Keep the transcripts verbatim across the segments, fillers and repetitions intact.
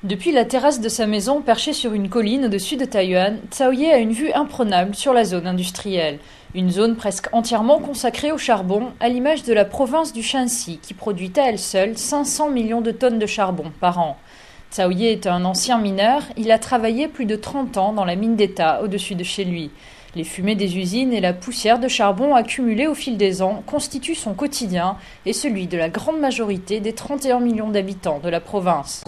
Depuis la terrasse de sa maison perchée sur une colline au-dessus de Taiyuan, Cao Ye a une vue imprenable sur la zone industrielle. Une zone presque entièrement consacrée au charbon, à l'image de la province du Shanxi, qui produit à elle seule cinq cents millions de tonnes de charbon par an. Cao Ye est un ancien mineur, il a travaillé plus de trente ans dans la mine d'État au-dessus de chez lui. Les fumées des usines et la poussière de charbon accumulée au fil des ans constituent son quotidien et celui de la grande majorité des trente et un millions d'habitants de la province.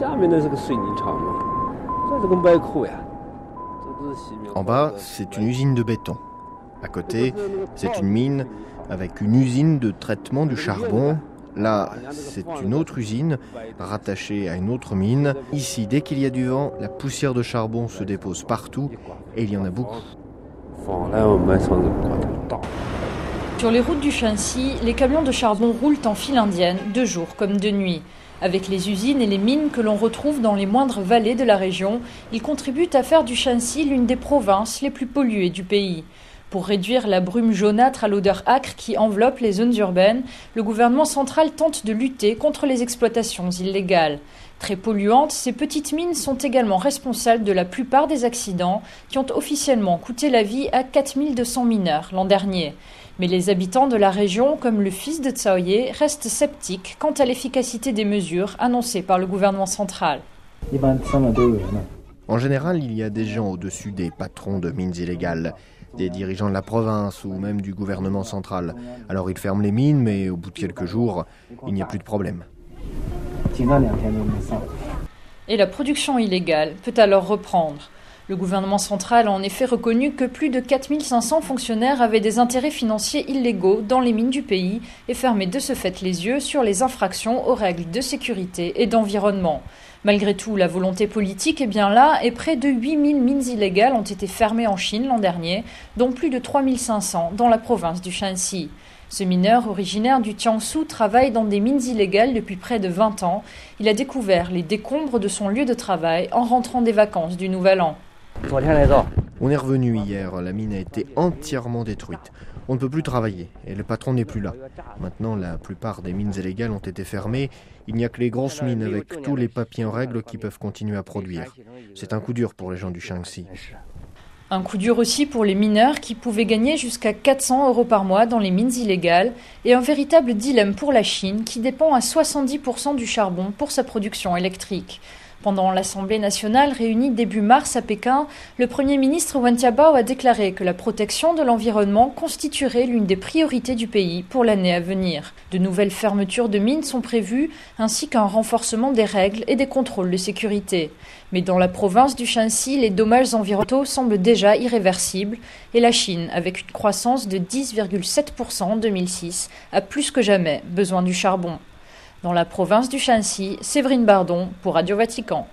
En bas, c'est une usine de béton. À côté, c'est une mine avec une usine de traitement du charbon. Là, c'est une autre usine rattachée à une autre mine. Ici, dès qu'il y a du vent, la poussière de charbon se dépose partout et il y en a beaucoup. Sur les routes du Shanxi, les camions de charbon roulent en file indienne, de jour comme de nuit. Avec les usines et les mines que l'on retrouve dans les moindres vallées de la région, ils contribuent à faire du Shanxi l'une des provinces les plus polluées du pays. Pour réduire la brume jaunâtre à l'odeur âcre qui enveloppe les zones urbaines, le gouvernement central tente de lutter contre les exploitations illégales. Très polluantes, ces petites mines sont également responsables de la plupart des accidents qui ont officiellement coûté la vie à quatre mille deux cents mineurs l'an dernier. Mais les habitants de la région, comme le fils de Cao Ye, restent sceptiques quant à l'efficacité des mesures annoncées par le gouvernement central. En général, il y a des gens au-dessus des patrons de mines illégales, des dirigeants de la province ou même du gouvernement central. Alors ils ferment les mines, mais au bout de quelques jours, il n'y a plus de problème. Et la production illégale peut alors reprendre. Le gouvernement central a en effet reconnu que plus de quatre mille cinq cents fonctionnaires avaient des intérêts financiers illégaux dans les mines du pays et fermé de ce fait les yeux sur les infractions aux règles de sécurité et d'environnement. Malgré tout, la volonté politique est bien là et près de huit mille mines illégales ont été fermées en Chine l'an dernier, dont plus de trois mille cinq cents dans la province du Shanxi. Ce mineur originaire du Jiangsu travaille dans des mines illégales depuis près de vingt ans. Il a découvert les décombres de son lieu de travail en rentrant des vacances du Nouvel An. On est revenu hier, la mine a été entièrement détruite. On ne peut plus travailler et le patron n'est plus là. Maintenant, la plupart des mines illégales ont été fermées. Il n'y a que les grosses mines avec tous les papiers en règle qui peuvent continuer à produire. C'est un coup dur pour les gens du Shanxi. Un coup dur aussi pour les mineurs qui pouvaient gagner jusqu'à quatre cents euros par mois dans les mines illégales et un véritable dilemme pour la Chine qui dépend à soixante-dix pour cent du charbon pour sa production électrique. Pendant l'Assemblée nationale réunie début mars à Pékin, le Premier ministre Wen Jiabao a déclaré que la protection de l'environnement constituerait l'une des priorités du pays pour l'année à venir. De nouvelles fermetures de mines sont prévues, ainsi qu'un renforcement des règles et des contrôles de sécurité. Mais dans la province du Shanxi, les dommages environnementaux semblent déjà irréversibles et la Chine, avec une croissance de dix virgule sept pour cent en deux mille six, a plus que jamais besoin du charbon. Dans la province du Shanxi, Séverine Bardon pour Radio Vatican.